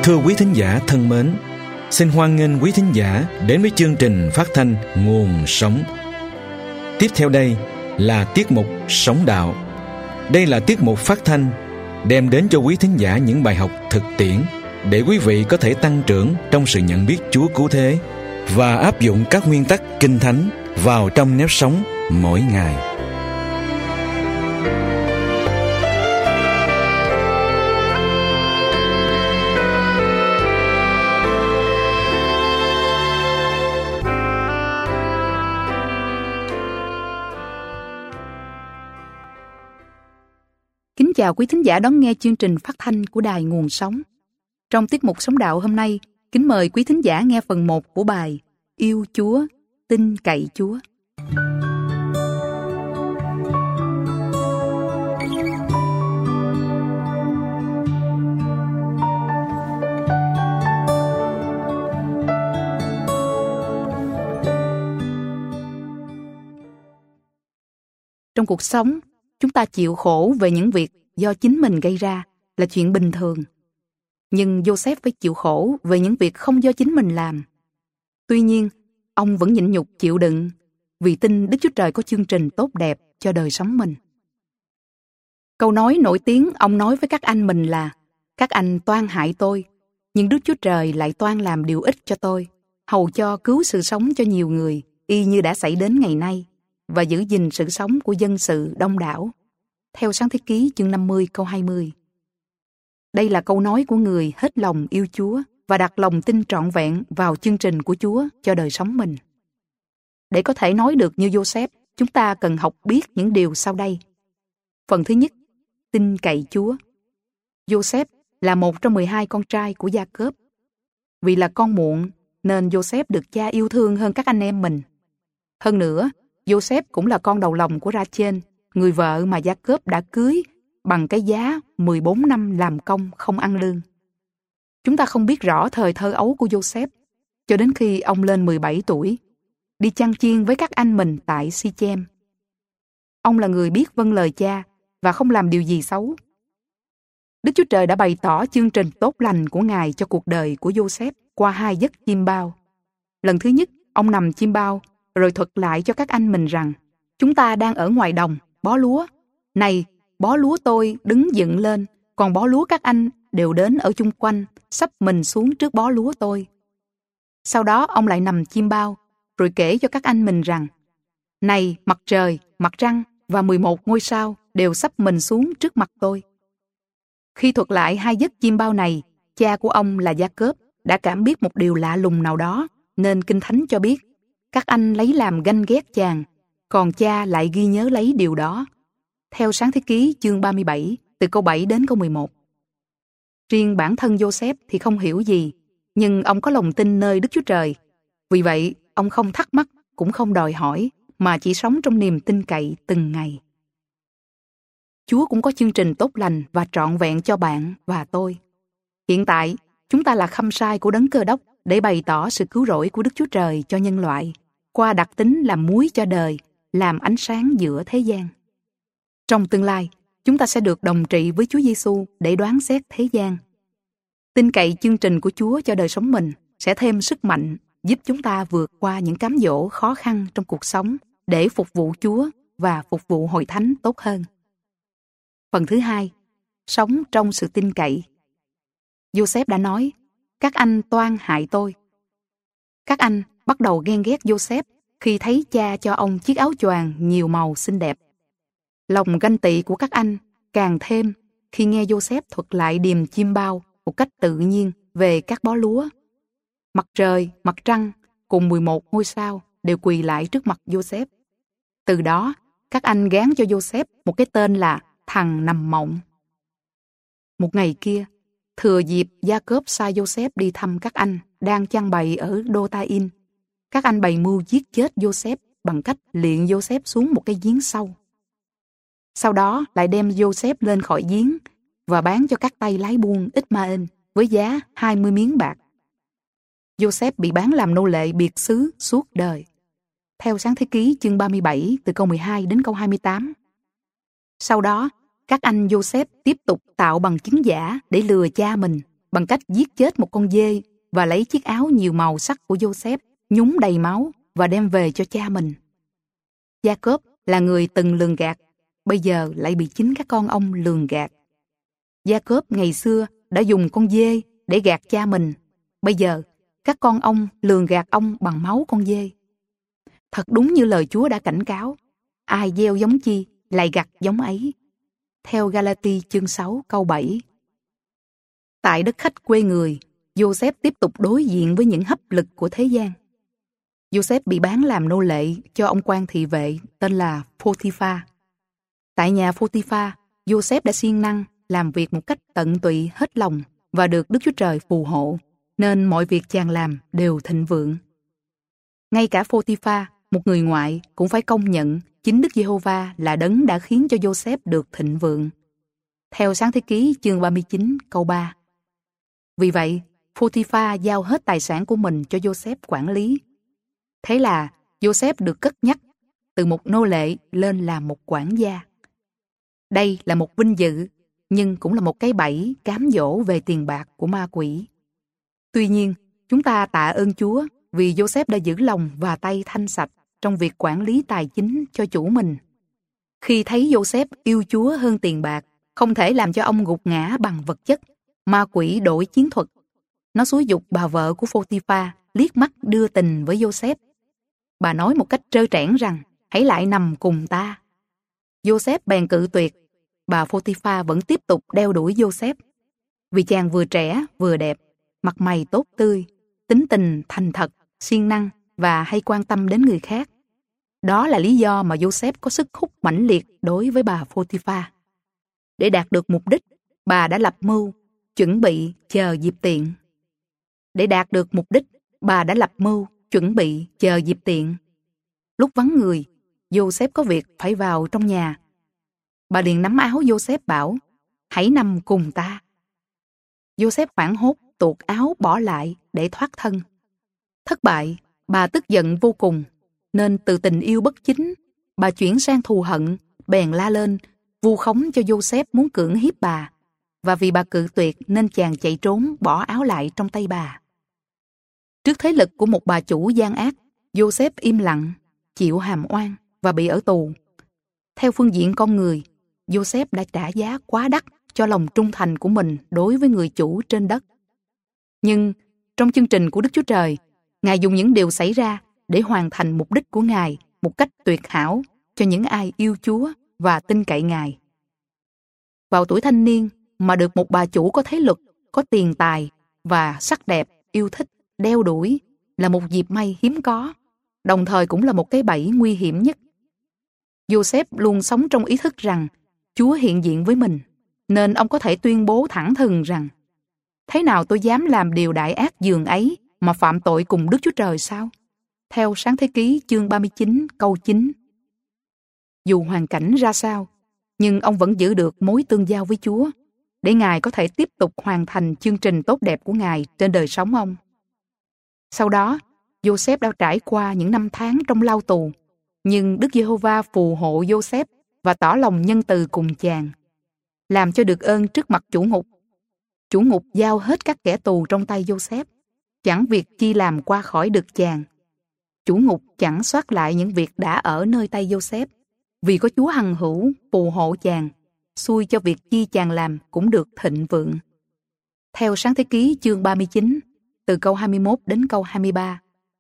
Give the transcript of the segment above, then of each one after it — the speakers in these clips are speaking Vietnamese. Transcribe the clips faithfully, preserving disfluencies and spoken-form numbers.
Thưa quý thính giả thân mến, xin hoan nghênh quý thính giả đến với chương trình phát thanh Nguồn Sống. Tiếp theo đây là tiết mục Sống Đạo. Đây là tiết mục phát thanh đem đến cho quý thính giả những bài học thực tiễn để quý vị có thể tăng trưởng trong sự nhận biết Chúa cứu thế và áp dụng các nguyên tắc Kinh Thánh vào trong nếp sống mỗi ngày. Kính chào quý thính giả đón nghe chương trình phát thanh của Đài Nguồn Sống. Trong tiết mục Sống Đạo hôm nay, kính mời quý thính giả nghe phần một của bài Yêu Chúa, tin cậy Chúa. Trong cuộc sống, chúng ta chịu khổ về những việc do chính mình gây ra là chuyện bình thường. Nhưng Joseph phải chịu khổ về những việc không do chính mình làm. Tuy nhiên, ông vẫn nhịn nhục chịu đựng vì tin Đức Chúa Trời có chương trình tốt đẹp cho đời sống mình. Câu nói nổi tiếng ông nói với các anh mình là: các anh toan hại tôi, nhưng Đức Chúa Trời lại toan làm điều ích cho tôi, hầu cho cứu sự sống cho nhiều người, y như đã xảy đến ngày nay, và giữ gìn sự sống của dân sự đông đảo. Theo Sáng Thế Ký chương năm mươi câu hai mươi. Đây là câu nói của người hết lòng yêu Chúa và đặt lòng tin trọn vẹn vào chương trình của Chúa cho đời sống mình. Để có thể nói được như Joseph, chúng ta cần học biết những điều sau đây. Phần thứ nhất, tin cậy Chúa. Joseph là một trong mười hai con trai của Gia-cốp. Vì là con muộn nên Joseph được cha yêu thương hơn các anh em mình. Hơn nữa, Joseph cũng là con đầu lòng của Rachel, người vợ mà Gia-cốp đã cưới bằng cái giá mười bốn năm làm công không ăn lương. Chúng ta không biết rõ thời thơ ấu của Joseph cho đến khi ông lên mười bảy tuổi, đi chăn chiên với các anh mình tại Si-chem. Ông là người biết vâng lời cha và không làm điều gì xấu. Đức Chúa Trời đã bày tỏ chương trình tốt lành của Ngài cho cuộc đời của Joseph qua hai giấc chiêm bao. Lần thứ nhất, ông nằm chiêm bao rồi thuật lại cho các anh mình rằng: chúng ta đang ở ngoài đồng, bó lúa. Này, bó lúa tôi đứng dựng lên, còn bó lúa các anh đều đến ở chung quanh, sắp mình xuống trước bó lúa tôi. Sau đó ông lại nằm chiêm bao, rồi kể cho các anh mình rằng: này, mặt trời, mặt trăng và mười một ngôi sao đều sắp mình xuống trước mặt tôi. Khi thuật lại hai giấc chiêm bao này, cha của ông là Gia-cốp đã cảm biết một điều lạ lùng nào đó, nên Kinh Thánh cho biết các anh lấy làm ganh ghét chàng, còn cha lại ghi nhớ lấy điều đó. Theo Sáng Thế Ký chương ba mươi bảy, từ câu bảy đến câu mười một. Riêng bản thân Joseph thì không hiểu gì, nhưng ông có lòng tin nơi Đức Chúa Trời. Vì vậy, ông không thắc mắc, cũng không đòi hỏi, mà chỉ sống trong niềm tin cậy từng ngày. Chúa cũng có chương trình tốt lành và trọn vẹn cho bạn và tôi. Hiện tại, chúng ta là khâm sai của Đấng Cơ Đốc để bày tỏ sự cứu rỗi của Đức Chúa Trời cho nhân loại, qua đặc tính làm muối cho đời, làm ánh sáng giữa thế gian. Trong tương lai, chúng ta sẽ được đồng trị với Chúa Giêsu để đoán xét thế gian. Tin cậy chương trình của Chúa cho đời sống mình sẽ thêm sức mạnh, giúp chúng ta vượt qua những cám dỗ khó khăn trong cuộc sống để phục vụ Chúa và phục vụ hội thánh tốt hơn. Phần thứ hai, sống trong sự tin cậy. Joseph đã nói: các anh toan hại tôi. Các anh bắt đầu ghen ghét Joseph khi thấy cha cho ông chiếc áo choàng nhiều màu xinh đẹp. Lòng ganh tị của các anh càng thêm khi nghe Joseph thuật lại điềm chiêm bao một cách tự nhiên về các bó lúa. Mặt trời, mặt trăng cùng mười một ngôi sao đều quỳ lại trước mặt Joseph. Từ đó, các anh gán cho Joseph một cái tên là thằng nằm mộng. Một ngày kia, thừa dịp Gia-cốp sai Joseph đi thăm các anh đang chăn bày ở Đô-ta-in, các anh bày mưu giết chết Joseph bằng cách liệng Joseph xuống một cái giếng sâu. Sau đó lại đem Joseph lên khỏi giếng và bán cho các tay lái buôn Ishmael với giá hai mươi miếng bạc. Joseph bị bán làm nô lệ biệt xứ suốt đời. Theo Sáng Thế Ký chương ba mươi bảy từ câu mười hai đến câu hai mươi tám. Sau đó, các anh Joseph tiếp tục tạo bằng chứng giả để lừa cha mình bằng cách giết chết một con dê và lấy chiếc áo nhiều màu sắc của Joseph nhúng đầy máu và đem về cho cha mình. Jacob là người từng lường gạt, bây giờ lại bị chính các con ông lường gạt. Jacob ngày xưa đã dùng con dê để gạt cha mình, bây giờ các con ông lường gạt ông bằng máu con dê. Thật đúng như lời Chúa đã cảnh cáo, ai gieo giống chi lại gặt giống ấy. Theo Galati chương sáu câu bảy. Tại đất khách quê người, Joseph tiếp tục đối diện với những hấp lực của thế gian. Joseph bị bán làm nô lệ cho ông quan thị vệ tên là Pô-thi-pha. Tại nhà Pô-thi-pha, Joseph đã siêng năng làm việc một cách tận tụy hết lòng và được Đức Chúa Trời phù hộ, nên mọi việc chàng làm đều thịnh vượng. Ngay cả Pô-thi-pha, một người ngoại, cũng phải công nhận chính Đức Giê-hô-va là đấng đã khiến cho Joseph được thịnh vượng. Theo Sáng Thế Ký chương ba mươi chín câu ba. Vì vậy, Pô-thi-pha giao hết tài sản của mình cho Joseph quản lý. Thế là Joseph được cất nhắc từ một nô lệ lên làm một quản gia. Đây là một vinh dự, nhưng cũng là một cái bẫy cám dỗ về tiền bạc của ma quỷ. Tuy nhiên, chúng ta tạ ơn Chúa vì Joseph đã giữ lòng và tay thanh sạch trong việc quản lý tài chính cho chủ mình. Khi thấy Joseph yêu Chúa hơn tiền bạc, không thể làm cho ông gục ngã bằng vật chất, ma quỷ đổi chiến thuật. Nó xúi giục bà vợ của Pô-thi-pha liếc mắt đưa tình với Joseph. Bà nói một cách trơ trẽn rằng, hãy lại nằm cùng ta. Joseph bèn cự tuyệt. Bà Pô-thi-pha vẫn tiếp tục đeo đuổi Joseph. Vì chàng vừa trẻ, vừa đẹp, mặt mày tốt tươi, tính tình thành thật, siêng năng và hay quan tâm đến người khác. Đó là lý do mà Joseph có sức hút mãnh liệt đối với bà Pô-thi-pha. Để đạt được mục đích, bà đã lập mưu, chuẩn bị chờ dịp tiện. Để đạt được mục đích, bà đã lập mưu, chuẩn bị chờ dịp tiện. Lúc vắng người, Joseph có việc phải vào trong nhà. Bà liền nắm áo Joseph bảo, hãy nằm cùng ta. Joseph hoảng hốt tuột áo bỏ lại để thoát thân. Thất bại, bà tức giận vô cùng, nên từ tình yêu bất chính, bà chuyển sang thù hận, bèn la lên, vu khống cho Joseph muốn cưỡng hiếp bà. Và vì bà cự tuyệt nên chàng chạy trốn bỏ áo lại trong tay bà. Trước thế lực của một bà chủ gian ác, Joseph im lặng, chịu hàm oan và bị ở tù. Theo phương diện con người, Joseph đã trả giá quá đắt cho lòng trung thành của mình đối với người chủ trên đất. Nhưng trong chương trình của Đức Chúa Trời, Ngài dùng những điều xảy ra để hoàn thành mục đích của Ngài một cách tuyệt hảo cho những ai yêu Chúa và tin cậy Ngài. Vào tuổi thanh niên mà được một bà chủ có thế lực, có tiền tài và sắc đẹp, yêu thích, đeo đuổi là một dịp may hiếm có, đồng thời cũng là một cái bẫy nguy hiểm nhất. Joseph luôn sống trong ý thức rằng Chúa hiện diện với mình, nên ông có thể tuyên bố thẳng thừng rằng, thế nào tôi dám làm điều đại ác dường ấy mà phạm tội cùng Đức Chúa Trời sao? Theo Sáng Thế Ký chương ba mươi chín câu chín. Dù hoàn cảnh ra sao, nhưng ông vẫn giữ được mối tương giao với Chúa, để Ngài có thể tiếp tục hoàn thành chương trình tốt đẹp của Ngài trên đời sống ông. Sau đó, Joseph đã trải qua những năm tháng trong lao tù, nhưng Đức Giê-hô-va phù hộ Joseph và tỏ lòng nhân từ cùng chàng, làm cho được ơn trước mặt chủ ngục. Chủ ngục giao hết các kẻ tù trong tay Joseph, chẳng việc chi làm qua khỏi được chàng. Chủ ngục chẳng soát lại những việc đã ở nơi tay Joseph, vì có Chúa hằng hữu phù hộ chàng, xui cho việc chi chàng làm cũng được thịnh vượng. Theo Sáng Thế Ký chương ba mươi chín, từ câu hai mươi mốt đến câu hai mươi ba.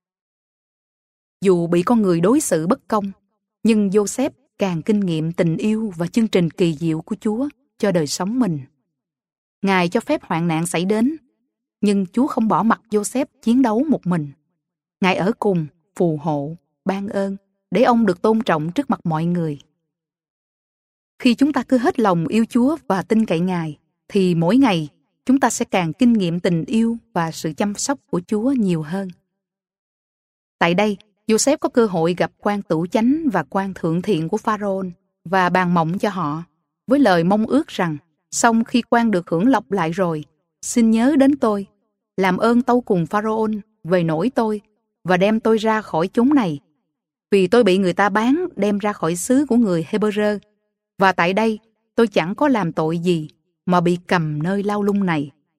Dù bị con người đối xử bất công, nhưng Joseph càng kinh nghiệm tình yêu và chương trình kỳ diệu của Chúa cho đời sống mình. Ngài cho phép hoạn nạn xảy đến, nhưng Chúa không bỏ mặc Joseph chiến đấu một mình. Ngài ở cùng, phù hộ, ban ơn, để ông được tôn trọng trước mặt mọi người. Khi chúng ta cứ hết lòng yêu Chúa và tin cậy Ngài, thì mỗi ngày chúng ta sẽ càng kinh nghiệm tình yêu và sự chăm sóc của Chúa nhiều hơn. Tại đây, Joseph có cơ hội gặp quan tửu chánh và quan thượng thiện của Pharaoh và bàn mộng cho họ, với lời mong ước rằng, xong khi quan được hưởng lộc lại rồi, xin nhớ đến tôi, làm ơn tâu cùng Pharaoh về nỗi tôi và đem tôi ra khỏi chốn này, vì tôi bị người ta bán đem ra khỏi xứ của người Hê-bơ-rơ, và tại đây tôi chẳng có làm tội gì mà bị cầm nơi lao lung này.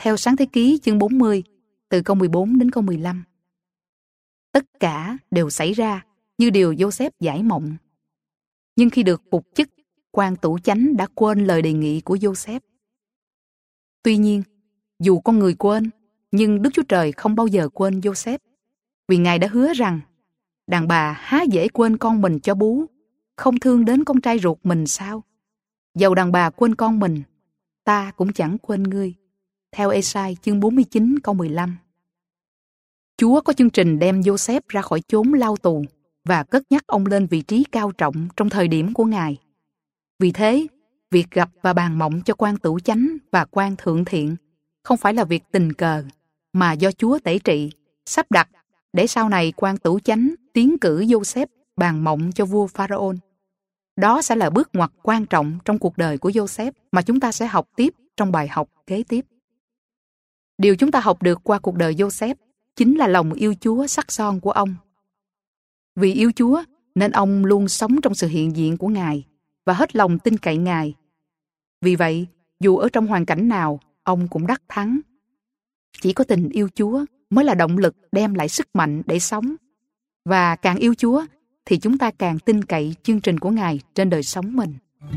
theo Sáng Thế Ký chương bốn mươi, từ câu mười bốn đến câu mười lăm. Tất cả đều xảy ra như điều Giô-xép giải mộng. Nhưng khi được phục chức, quan tủ chánh đã quên lời đề nghị của Giô-xép. Tuy nhiên, dù con người quên, nhưng Đức Chúa Trời không bao giờ quên Giô-xép, vì Ngài đã hứa rằng đàn bà há dễ quên con mình cho bú, không thương đến con trai ruột mình sao? Dầu đàn bà quên con mình, ta cũng chẳng quên ngươi. Theo Ê-sai chương bốn mươi chín câu mười lăm. Chúa có chương trình đem Giô-xép ra khỏi chốn lao tù và cất nhắc ông lên vị trí cao trọng trong thời điểm của Ngài. Vì thế, việc gặp và bàn mộng cho quan tửu chánh và quan thượng thiện không phải là việc tình cờ, mà do Chúa tể trị, sắp đặt để sau này quan tửu chánh tiến cử Giô-xép bàn mộng cho vua Pharaon. Đó sẽ là bước ngoặt quan trọng trong cuộc đời của Giô-xép mà chúng ta sẽ học tiếp trong bài học kế tiếp. Điều chúng ta học được qua cuộc đời Giô-xép chính là lòng yêu Chúa sắc son của ông. Vì yêu Chúa nên ông luôn sống trong sự hiện diện của Ngài và hết lòng tin cậy Ngài. Vì vậy, dù ở trong hoàn cảnh nào, ông cũng đắc thắng. Chỉ có tình yêu Chúa mới là động lực đem lại sức mạnh để sống. Và càng yêu Chúa thì chúng ta càng tin cậy chương trình của Ngài trên đời sống mình.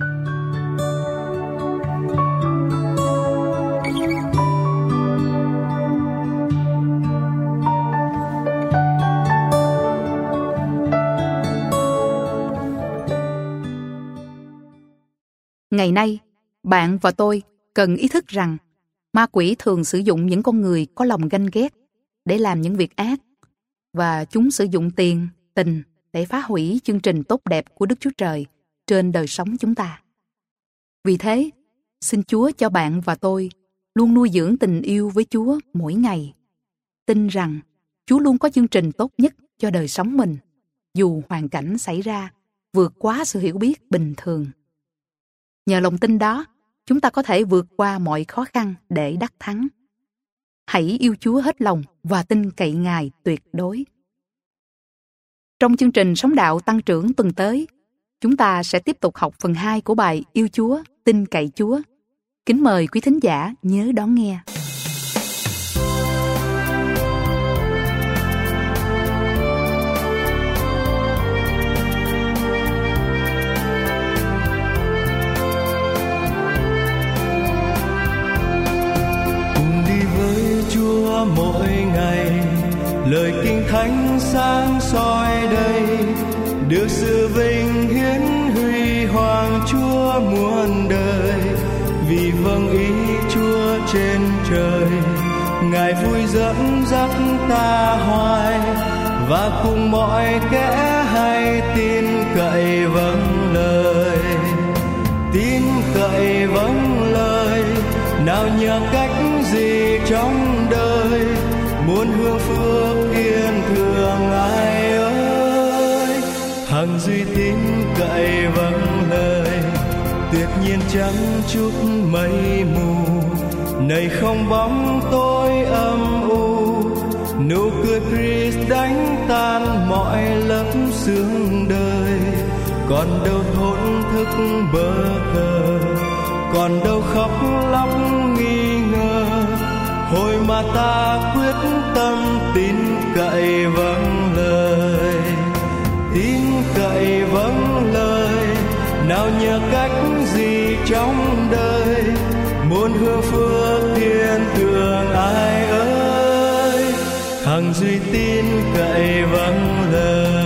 Ngày nay, bạn và tôi cần ý thức rằng ma quỷ thường sử dụng những con người có lòng ganh ghét để làm những việc ác, và chúng sử dụng tiền, tình để phá hủy chương trình tốt đẹp của Đức Chúa Trời trên đời sống chúng ta. Vì thế, xin Chúa cho bạn và tôi luôn nuôi dưỡng tình yêu với Chúa mỗi ngày, tin rằng Chúa luôn có chương trình tốt nhất cho đời sống mình, dù hoàn cảnh xảy ra vượt quá sự hiểu biết bình thường. Nhờ lòng tin đó, chúng ta có thể vượt qua mọi khó khăn để đắc thắng. Hãy yêu Chúa hết lòng và tin cậy Ngài tuyệt đối. Trong chương trình Sống Đạo Tăng Trưởng tuần tới, chúng ta sẽ tiếp tục học phần hai của bài Yêu Chúa, tin cậy Chúa. Kính mời quý thính giả nhớ đón nghe. Mỗi ngày lời kinh thánh sáng soi đây, được sự vinh hiển huy hoàng Chúa muôn đời. Vì vâng ý Chúa trên trời, Ngài vui dẫn dắt ta hoài, và cùng mọi kẻ hay tin cậy vâng lời. Tin cậy vâng lời, nào nhờ cách gì trong đời, muốn hương phước yên thương ai ơi. Hằng duy tín cậy vâng lời, tuyệt nhiên chẳng chút mây mù, này không bóng tối âm u. Nụ cười Christ đánh tan mọi lớp sương đời, còn đâu thổn thức bơ vơ, còn đâu khóc lóc nghi ngờ. Hồi mà ta quyết tâm tin cậy vâng lời, tin cậy vâng lời, nào nhờ cách gì trong đời, muốn hương phước thiên thương ai ơi. Hằng duy tin cậy vâng lời.